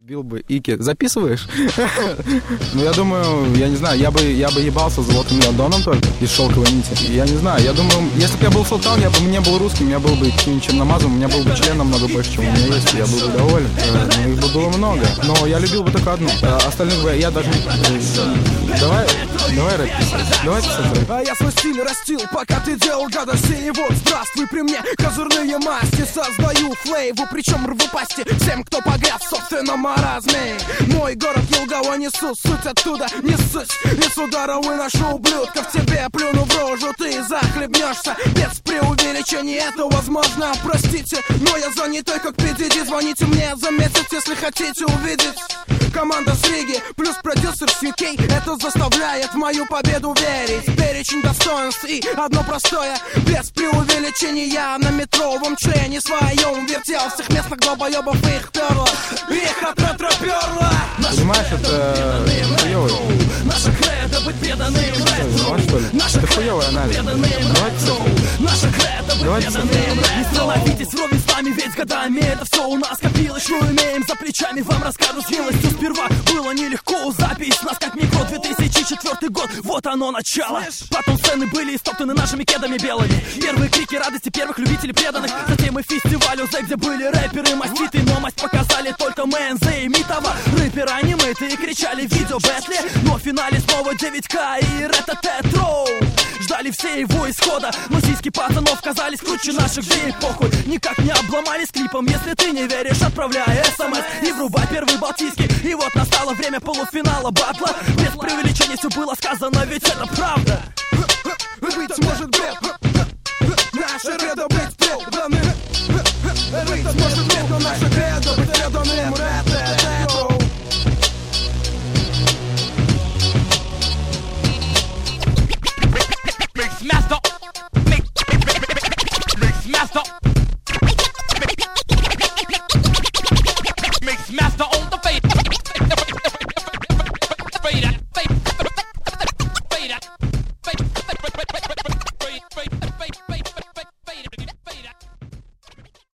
Бил бы Ики. Записываешь? Ну, я думаю, я не знаю, я бы ебался золотым ладоном только из шелковой нити. Я не знаю, я думаю, если бы я был султан, я бы не был русским, я был бы каким-нибудь черномазом, у меня был бы член намного больше, чем у меня есть, и я был бы доволен. Ну, их бы было много, но я любил бы только одну. Остальных бы я даже... Давай рэп писать. Давай писать рэп. А я свой стиль растил, пока ты делал гадости. И вот, здравствуй при мне, козырные масти. Создаю флейву, причем рву пасти всем, кто погряз в собственном маразме. Мой город Елгава несу, суть оттуда не суть. Из удара выношу ублюдков, тебе плюну в рожу, ты захлебнешься. Без преувеличения это возможно, простите, но я занятой как PDD. Звоните мне за месяц, если хотите увидеть. Команда с Риги, плюс продюсер с UK. Это заставляет в мою победу верить. Перечень достоинств и одно простое. Без преувеличения на метровом трене своем вертел всех местных долбоебов, их перло. Их от ретро перло. Понимаешь, это хуёвый. Наша кредо быть преданным ретро. Что ли? Это хуёвый анализ. Давайте не становитесь вровень с нами, ведь годами это все у нас копилось. Что имеем за плечами, вам расскажу с милостью. Сперва было нелегко, запись нас как микро. 2004 год, вот оно начало. Потом сцены были истоптаны нашими кедами белыми. Первые крики радости первых любителей преданных. Затем и фестиваль УЗ, где были рэперы маститы. Но масть показали только МНЗ и Митова. Рэперы анимейты кричали в видео бэтле. Но в финале снова 9К и ретро-тетроу. Ждали все его исхода, но сиськи пацанов казались круче наших, где похуй никак не обломались клипом. Если ты не веришь, отправляй смс и врубай первый балтийский. И вот настало время полуфинала батла. Без преувеличения все было сказано, ведь это правда. Быть может бред, наша кредо быть преданным. Быть может бред, но наша кредо быть преданным.